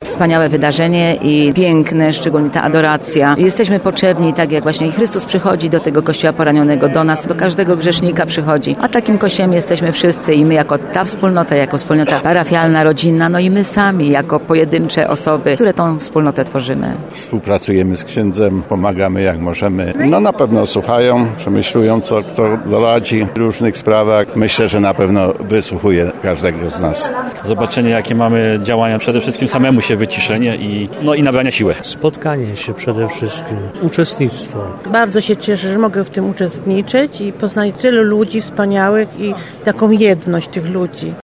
wspaniałe wydarzenie i piękne, szczególnie ta adoracja. Jesteśmy potrzebni, tak jak właśnie i Chrystus przychodzi do tego Kościoła poranionego, do nas, do każdego grzesznika przychodzi. A takim Kościołem jesteśmy wszyscy i my jako ta wspólnota, jako wspólnota parafialna, rodzinna, no i my sami jako pojedyncze osoby, które tą wspólnotę tworzymy. Współpracujemy z księdzem, pomagamy jak możemy. No na pewno słuchają, przemyślują, co kto doradzi w różnych sprawach. Myślę, że na pewno wysłuchuje każdego z nas. Zobaczenie, jakie mamy działania, przede wszystkim samemu się wyciszenie i nabrania siły. Spotkanie się przede wszystkim, uczestnictwo. Bardzo się cieszę, że mogę w tym uczestniczyć i poznać tylu ludzi wspaniałych i taką jedność tych ludzi.